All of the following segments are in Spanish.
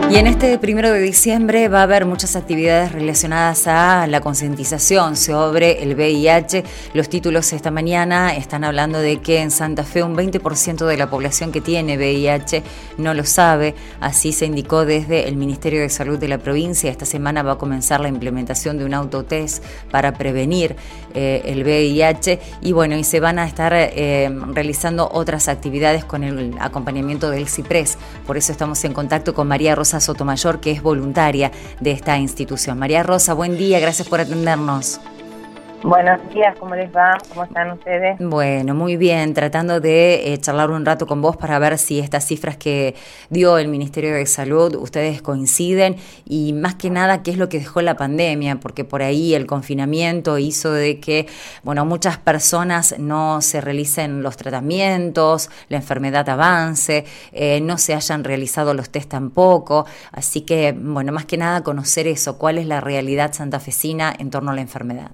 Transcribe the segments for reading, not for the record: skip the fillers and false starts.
Y en este 1 de diciembre va a haber muchas actividades relacionadas a la concientización sobre el VIH. Los títulos esta mañana están hablando de que en Santa Fe un 20% de la población que tiene VIH no lo sabe. Así se indicó desde el Ministerio de Salud de la provincia. Esta semana va a comenzar la implementación de un autotest para prevenir el VIH. Y bueno, y se van a estar realizando otras actividades con el acompañamiento del CIPRES. Por eso estamos en contacto con María Rosa Sotomayor, que es voluntaria de esta institución. María Rosa, buen día, gracias por atendernos. Buenos días, ¿cómo les va? ¿Cómo están ustedes? Bueno, muy bien, tratando de charlar un rato con vos para ver si estas cifras que dio el Ministerio de Salud, ustedes coinciden y más que nada, qué es lo que dejó la pandemia, porque por ahí el confinamiento hizo de que, bueno, muchas personas no se realicen los tratamientos, la enfermedad avance, no se hayan realizado los test tampoco, así que, bueno, más que nada conocer eso, cuál es la realidad santafesina en torno a la enfermedad.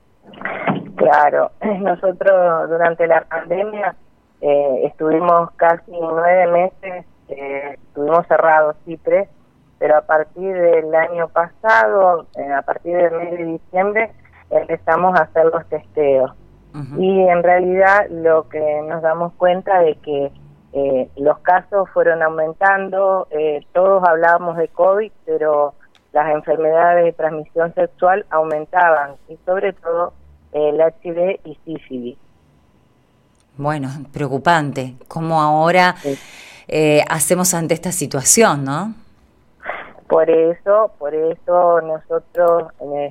Claro, nosotros durante la pandemia estuvimos casi 9 meses, estuvimos cerrados CIPRES, pero a partir del año pasado, a partir del mes de diciembre, empezamos a hacer los testeos. Uh-huh. Y en realidad lo que nos damos cuenta de que los casos fueron aumentando, todos hablábamos de COVID, pero las enfermedades de transmisión sexual aumentaban, y sobre todo el HIV y sífilis. Bueno, preocupante. ¿Cómo ahora hacemos ante esta situación, no? Por eso nosotros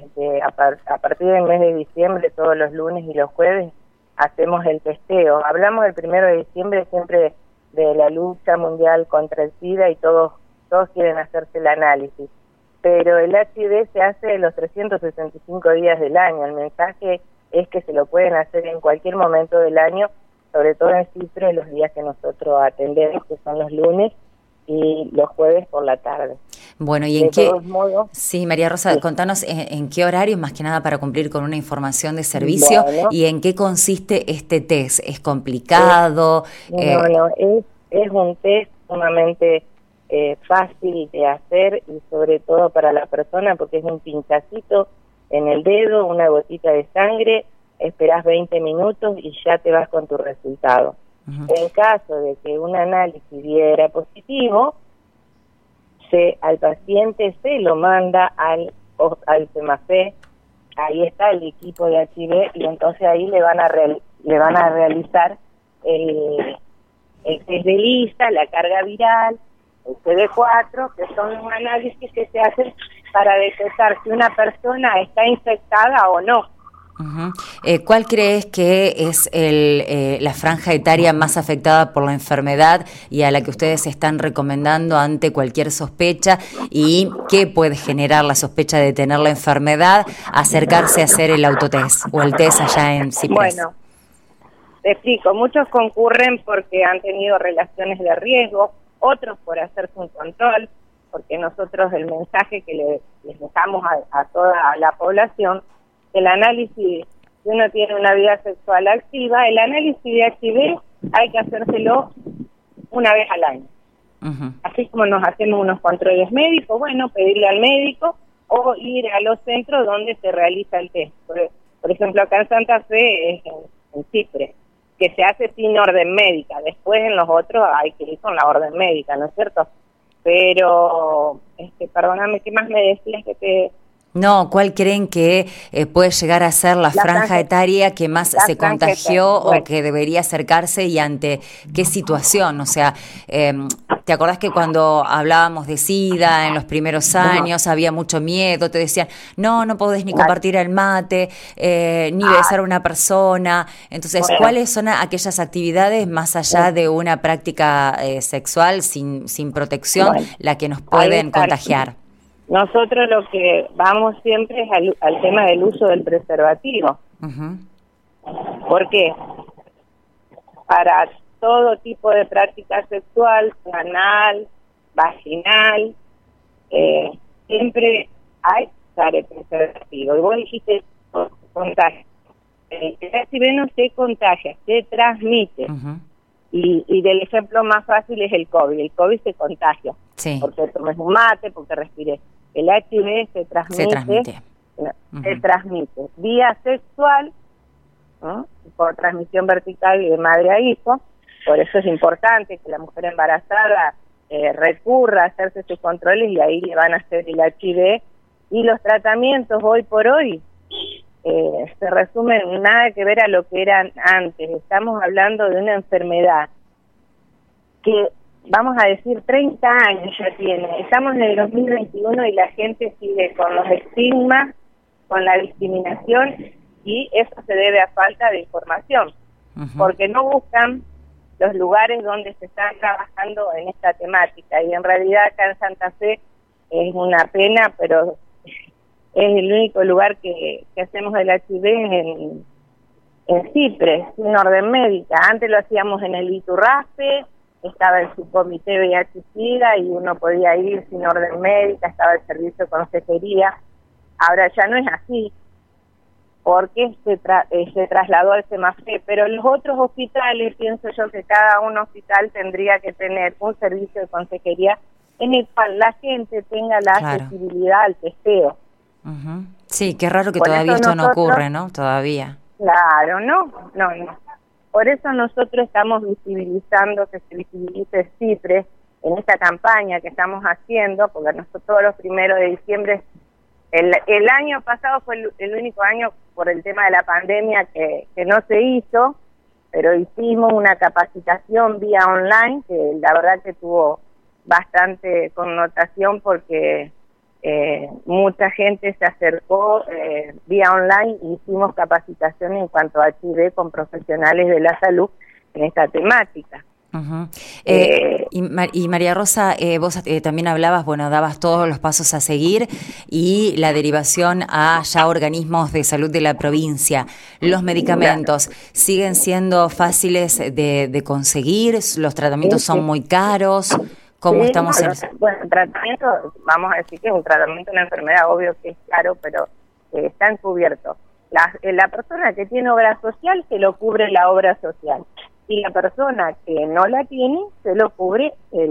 a partir del mes de diciembre, todos los lunes y los jueves, hacemos el testeo. Hablamos del 1 de diciembre siempre de la lucha mundial contra el SIDA y todos quieren hacerse el análisis. Pero el HIV se hace los 365 días del año. El mensaje es que se lo pueden hacer en cualquier momento del año, sobre todo en CIPRES, los días que nosotros atendemos, que son los lunes y los jueves por la tarde. Bueno, ¿y en qué? Modos, sí, María Rosa, sí. Contanos en qué horario, más que nada para cumplir con una información de servicio, bueno, y en qué consiste este test. ¿Es complicado? No, es un test sumamente fácil de hacer y sobre todo para la persona, porque es un pinchacito en el dedo, una gotita de sangre, esperás 20 minutos y ya te vas con tu resultado. Uh-huh. En caso de que un análisis diera positivo, al paciente se lo manda al CEMAFE, ahí está el equipo de HIV, y entonces ahí le van a realizar el test de lista, la carga viral, el CD4, que son los análisis que se hacen para detectar si una persona está infectada o no. Uh-huh. ¿Cuál crees que es la franja etaria más afectada por la enfermedad y a la que ustedes están recomendando ante cualquier sospecha? ¿Y qué puede generar la sospecha de tener la enfermedad? Acercarse a hacer el autotest o el test allá en CIPRES. Bueno, te explico. Muchos concurren porque han tenido relaciones de riesgo, otros por hacerse un control, porque nosotros el mensaje que les dejamos a toda la población, el análisis, si uno tiene una vida sexual activa, el análisis de HIV hay que hacérselo una vez al año. Uh-huh. Así como nos hacemos unos controles médicos, bueno, pedirle al médico o ir a los centros donde se realiza el test. Por ejemplo, acá en Santa Fe es en CIPRES, que se hace sin orden médica. Después en los otros hay que ir con la orden médica, ¿no es cierto? Pero, perdóname, ¿qué más me decías que te...? No, ¿cuál creen que puede llegar a ser la franja etaria que más se contagió o que debería acercarse y ante qué situación? O sea, ¿te acordás que cuando hablábamos de SIDA en los primeros años había mucho miedo? Te decían, no podés ni compartir el mate, ni besar a una persona. Entonces, ¿cuáles son aquellas actividades más allá de una práctica sexual sin protección, la que nos pueden contagiar? Nosotros lo que vamos siempre es al tema del uso del preservativo. Uh-huh. ¿Por qué? Para todo tipo de práctica sexual, anal, vaginal, siempre hay que usar el preservativo. Y vos dijiste contagio. El HIV no se contagia, se transmite. Uh-huh. Y del ejemplo más fácil es el COVID. El COVID se contagia, sí, porque tomes un mate, porque respires. El HIV se transmite. Se transmite vía sexual, ¿no? Por transmisión vertical de madre a hijo. Por eso es importante que la mujer embarazada recurra a hacerse sus controles y ahí le van a hacer el HIV. Y los tratamientos hoy por hoy se resumen nada que ver a lo que eran antes. Estamos hablando de una enfermedad que, vamos a decir, 30 años ya tiene. Estamos en el 2021 y la gente sigue con los estigmas, con la discriminación, y eso se debe a falta de información, porque no buscan los lugares donde se están trabajando en esta temática. Y en realidad acá en Santa Fe es una pena, pero es el único lugar que hacemos el HIV en Cipres, sin orden médica. Antes lo hacíamos en el Iturraspe, estaba el subcomité VIH-Sida y uno podía ir sin orden médica, estaba el servicio de consejería. Ahora ya no es así, porque se trasladó al CEMAFE, pero los otros hospitales, pienso yo que cada un hospital tendría que tener un servicio de consejería en el cual la gente tenga la accesibilidad al testeo. Sí, qué raro que todavía esto no ocurre, ¿no? Todavía. Claro, no. Por eso nosotros estamos visibilizando, que se visibilice Cipres en esta campaña que estamos haciendo, porque nosotros todos los 1 de diciembre, el año pasado fue el único año por el tema de la pandemia que no se hizo, pero hicimos una capacitación vía online, que la verdad que tuvo bastante connotación porque mucha gente se acercó vía online y hicimos capacitación en cuanto a HIV con profesionales de la salud en esta temática. Y María Rosa, vos también hablabas, dabas todos los pasos a seguir y la derivación a ya organismos de salud de la provincia. ¿Los medicamentos siguen siendo fáciles de conseguir? ¿Los tratamientos son muy caros? ¿Cómo estamos en eso? Bueno, el tratamiento, vamos a decir que es un tratamiento de una enfermedad, obvio que es caro, pero está encubierto. La persona que tiene obra social se lo cubre la obra social. Y la persona que no la tiene, se lo cubre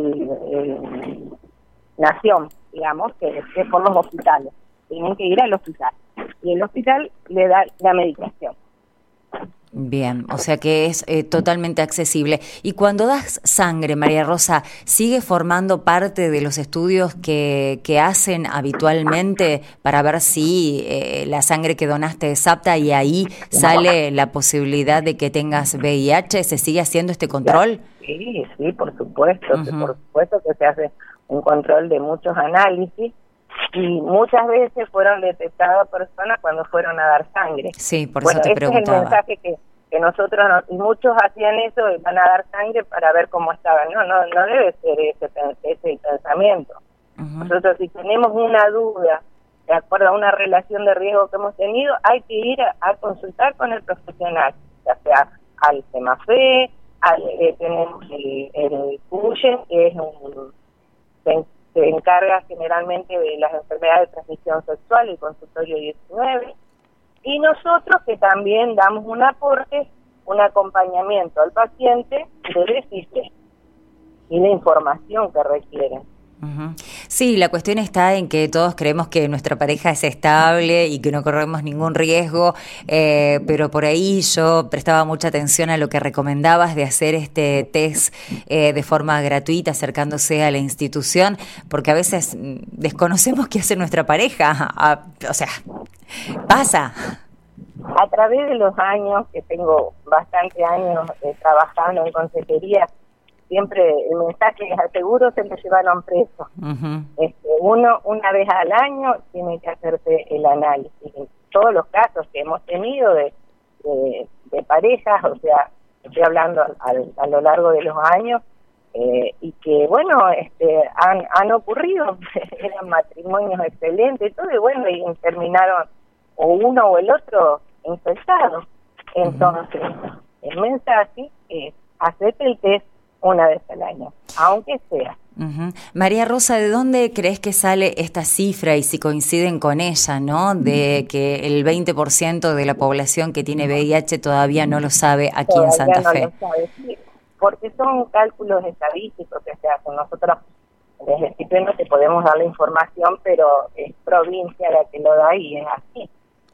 el Nación, digamos, que es por los hospitales. Tienen que ir al hospital. Y el hospital le da la medicación. Bien, o sea que es totalmente accesible. Y cuando das sangre, María Rosa, ¿sigue formando parte de los estudios que hacen habitualmente para ver si la sangre que donaste es apta y ahí sale la posibilidad de que tengas VIH? ¿Se sigue haciendo este control? Sí, por supuesto. Por supuesto que se hace un control de muchos análisis y muchas veces fueron detectadas personas cuando fueron a dar sangre. Sí, por eso te preguntaba. Es el mensaje que nosotros, y muchos hacían eso, van a dar sangre para ver cómo estaban. No debe ser ese pensamiento. Nosotros, si tenemos una duda de acuerdo a una relación de riesgo que hemos tenido, hay que ir a consultar con el profesional, ya sea al CEMAFE, tenemos el CUYEN, que es se encarga generalmente de las enfermedades de transmisión sexual, el consultorio 19, y nosotros que también damos un aporte, un acompañamiento al paciente de decirle y la información que requieren. Sí, la cuestión está en que todos creemos que nuestra pareja es estable y que no corremos ningún riesgo, pero por ahí yo prestaba mucha atención a lo que recomendabas de hacer este test de forma gratuita acercándose a la institución, porque a veces desconocemos qué hace nuestra pareja, o sea, pasa. A través de los años, que tengo bastantes años trabajando en consejería, siempre el mensaje es: aseguro se me llevaron preso. Uno una vez al año tiene que hacerse el análisis. En todos los casos que hemos tenido de parejas, o sea, estoy hablando a lo largo de los años, y que bueno, han ocurrido, eran matrimonios excelentes, todo, y bueno, y terminaron o uno o el otro infectados. Entonces, el mensaje es: hacete el test una vez al año, aunque sea. María Rosa, ¿de dónde crees que sale esta cifra y si coinciden con ella, ¿no? De que el 20% de la población que tiene VIH todavía no lo sabe aquí en Santa Fe. Lo sabe. Sí. porque son cálculos estadísticos que se hacen. Nosotros desde el CIPRES no te podemos dar la información, pero es provincia la que lo da y es así.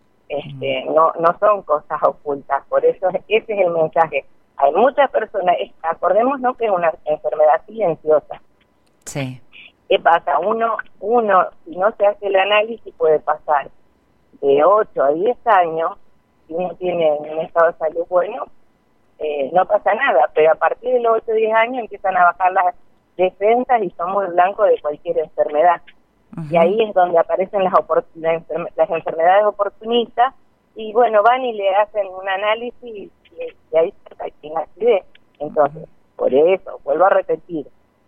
No son cosas ocultas, por eso ese es el mensaje. Hay muchas personas, acordémonos que es una enfermedad silenciosa. Sí. ¿Qué pasa? Uno, si no se hace el análisis, puede pasar de 8 a 10 años, si uno tiene un estado de salud bueno, no pasa nada, pero a partir de los 8 o 10 años empiezan a bajar las defensas y somos blancos de cualquier enfermedad. Uh-huh. Y ahí es donde aparecen las enfermedades oportunistas, y bueno, van y le hacen un análisis y ahí se active. Entonces, por eso, vuelvo a repetir,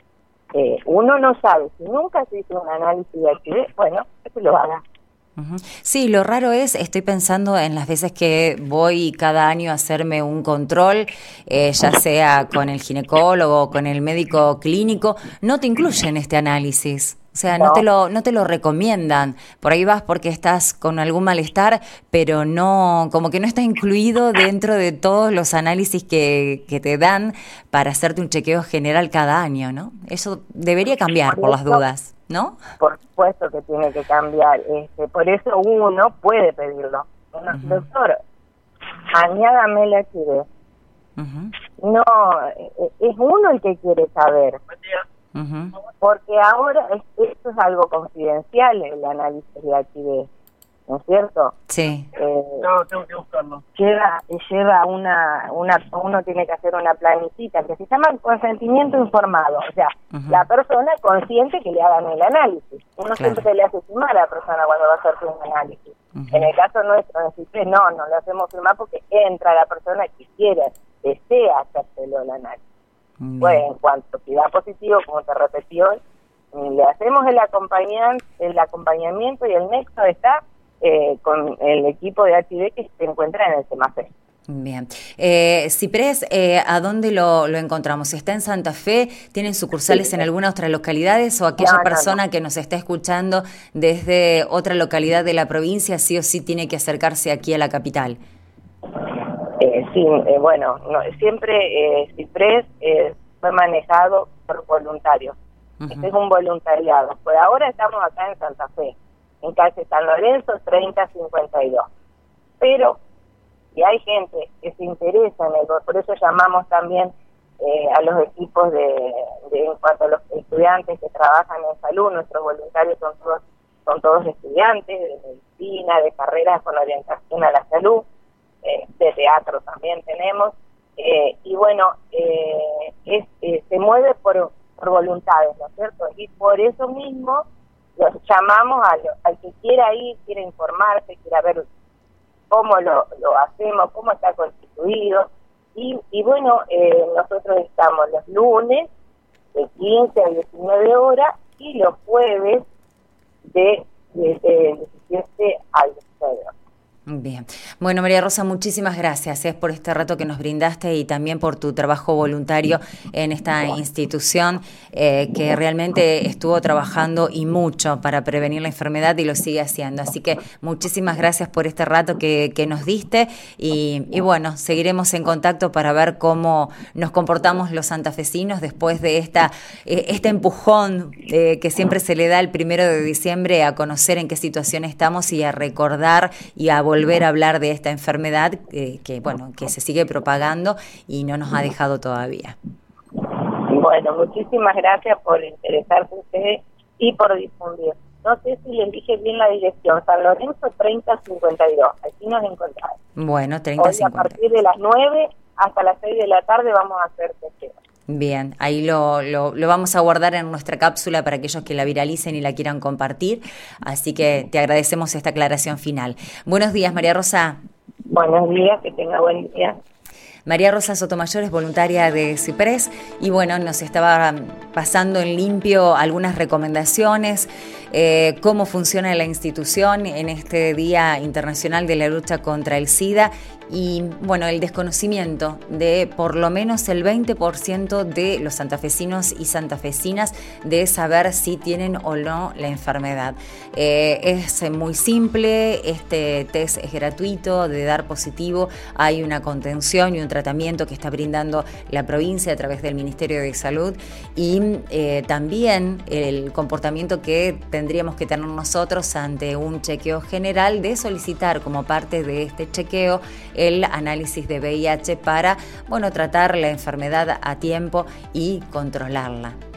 uno no sabe, si nunca se hizo un análisis de actividad, bueno, que lo haga. Uh-huh. Sí, lo raro es, estoy pensando en las veces que voy cada año a hacerme un control, ya sea con el ginecólogo o con el médico clínico, no te incluyen este análisis. O sea, no te lo recomiendan. Por ahí vas porque estás con algún malestar, pero no, como que no está incluido dentro de todos los análisis que te dan para hacerte un chequeo general cada año, ¿no? Eso debería cambiar por las dudas, ¿no? Por supuesto que tiene que cambiar. Por eso uno puede pedirlo. Uh-huh. Doctor, añádame el HIV. Uh-huh. No, es uno el que quiere saber. Uh-huh. Porque ahora esto es algo confidencial, el análisis de HIV, ¿no es cierto? Sí. No, tengo que buscarlo. Lleva uno tiene que hacer una planillita que se llama consentimiento informado, o sea, uh-huh, la persona es consciente que le hagan el análisis. Uno siempre le hace firmar a la persona cuando va a hacer un análisis. Uh-huh. En el caso nuestro, no le hacemos firmar porque entra la persona que quiere, desea hacérselo el análisis. Pues en cuanto que da positivo, como te repetí hoy, le hacemos el acompañamiento y el nexo está con el equipo de HIV que se encuentra en el CEMAFE. Bien. CIPRES, ¿a dónde lo encontramos? ¿Está en Santa Fe? ¿Tienen sucursales en alguna otra localidades? ¿O aquella persona que nos está escuchando desde otra localidad de la provincia sí o sí tiene que acercarse aquí a la capital? Siempre CIPRES fue manejado por voluntarios. Uh-huh. Este es un voluntariado. Por ahora estamos acá en Santa Fe, en calle San Lorenzo 3052. Pero si hay gente que se interesa por eso llamamos también a los equipos en cuanto a los estudiantes que trabajan en salud. Nuestros voluntarios son todos estudiantes de medicina, de carreras con orientación a la salud. De teatro también tenemos, se mueve por voluntades, ¿no es cierto? Y por eso mismo los llamamos al que quiera ir, quiera informarse, quiera ver cómo lo hacemos, cómo está constituido, nosotros estamos los lunes de 15 a 19 horas y los jueves de 17 a 19 horas. Bien. Bueno, María Rosa, muchísimas gracias por este rato que nos brindaste y también por tu trabajo voluntario en esta institución que realmente estuvo trabajando y mucho para prevenir la enfermedad y lo sigue haciendo. Así que muchísimas gracias por este rato que nos diste y bueno, seguiremos en contacto para ver cómo nos comportamos los santafesinos después de este empujón que siempre se le da el 1 de diciembre a conocer en qué situación estamos y a recordar y a volver a hablar de esta enfermedad que se sigue propagando y no nos ha dejado todavía. Bueno, muchísimas gracias por interesarse ustedes y por difundir. No sé si les dije bien la dirección, San Lorenzo 3052, aquí nos encontramos. Bueno, 3052. Hoy a partir de las 9 hasta las 6 de la tarde vamos a hacer testeo. Bien, ahí lo vamos a guardar en nuestra cápsula para aquellos que la viralicen y la quieran compartir. Así que te agradecemos esta aclaración final. Buenos días, María Rosa. Buenos días, que tenga buen día. María Rosa Sotomayor es voluntaria de CIPRES y bueno, nos estaba pasando en limpio algunas recomendaciones, cómo funciona la institución en este Día Internacional de la Lucha contra el SIDA y bueno, el desconocimiento de por lo menos el 20% de los santafesinos y santafesinas de saber si tienen o no la enfermedad. Es muy simple, este test es gratuito, de dar positivo hay una contención y un tratamiento que está brindando la provincia a través del Ministerio de Salud y también el comportamiento que tendríamos que tener nosotros ante un chequeo general, de solicitar como parte de este chequeo el análisis de VIH para, tratar la enfermedad a tiempo y controlarla.